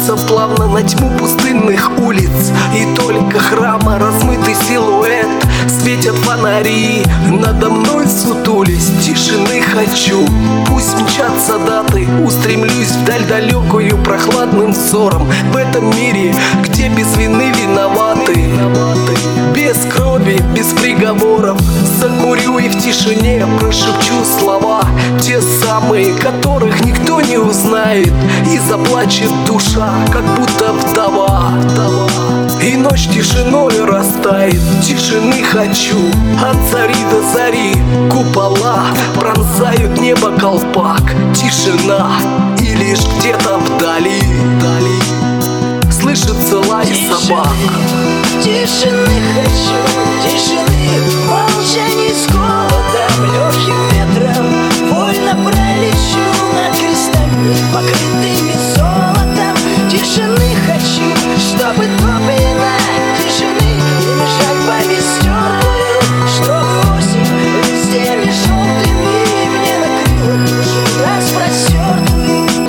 ложится плавно на тьму пустынных улиц, и только храма размытый силуэт. Светят фонари, надо мной сутулись. Тишины хочу, пусть мчатся даты. Устремлюсь вдаль далекую прохладным взором. В этом мире, где без вины виноваты, без крови, без приговоров. Закурю и в тишине прошепчу слова, те самые, которых никто не узнает. И заплачет душа, как будто вдова. И ночь тишиной растает. Тишины хочу, от зари до зари. Купола пронзают небо колпак. Тишина, и лишь где-то вдали слышится лай собак. Тишины хочу, тишины, молчаний с холодом, легким ветром. Вольно пролечу над крестами, покрытыми золотом. Тишины хочу, чтобы топина тишины и жаль повестёркую, что осень листьями желтыми мне накрыла душу распростертую.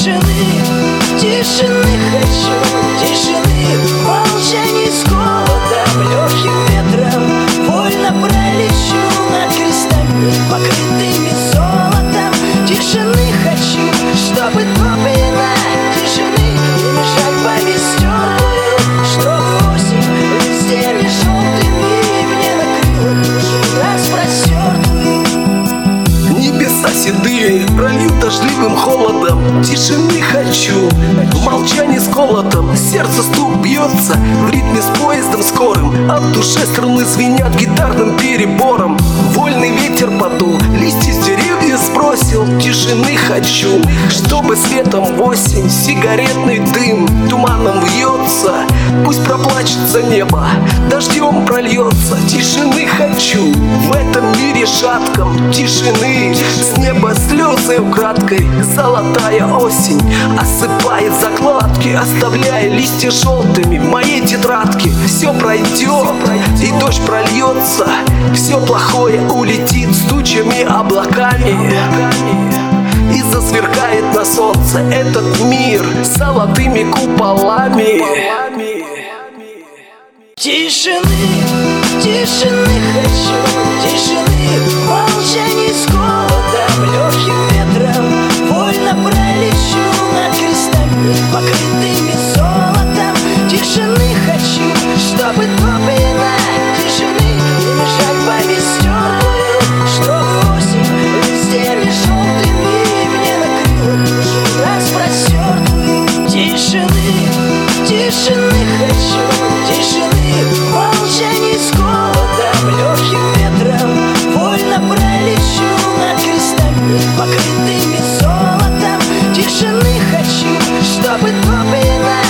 Тишины хочу, тишины, молчаний с холодом, легким ветром. Вольно пролечу над крестами, покрытыми золотом. Тишины хочу, чтобы топина тишины и жаль повестёркую, что осень листьями желтыми мне накрыла душу распростертую. Небеса седые прольют дождливым холодом. Тишины хочу, в молчании с колотом. Сердце стук бьется в ритме с поездом скорым, а в душе струны звенят гитарным перебором. Вольный ветер подул, листья с деревьев сбросил. Тишины хочу, чтобы светом в осень сигаретный дым туманом вьется. Пусть проплачется небо, дождем прольется. Тишины хочу, в этом мире шатком. Тишины, с неба слезы украдкой. Золотая осень осыпает закладки, оставляя листья желтыми в моей тетрадке. Все пройдет, и дождь прольется. Все плохое улетит с тучами, облаками. И засверкает на солнце этот мир золотыми куполами. Тишины хочу, тишины, молчаний с холодом, легким ветром. Вольно пролечу над крестами, покрытыми золотом. Тишины хочу, чтобы топина тишины и жаль повестёркую, что осень листьями желтыми мне накрыла душу распростертую. Тишины хочу, тишины, молчаний с холодом, легким ветром. Вольно пролечу над крестами, покрытыми золотом. Тишины хочу, чтобы топина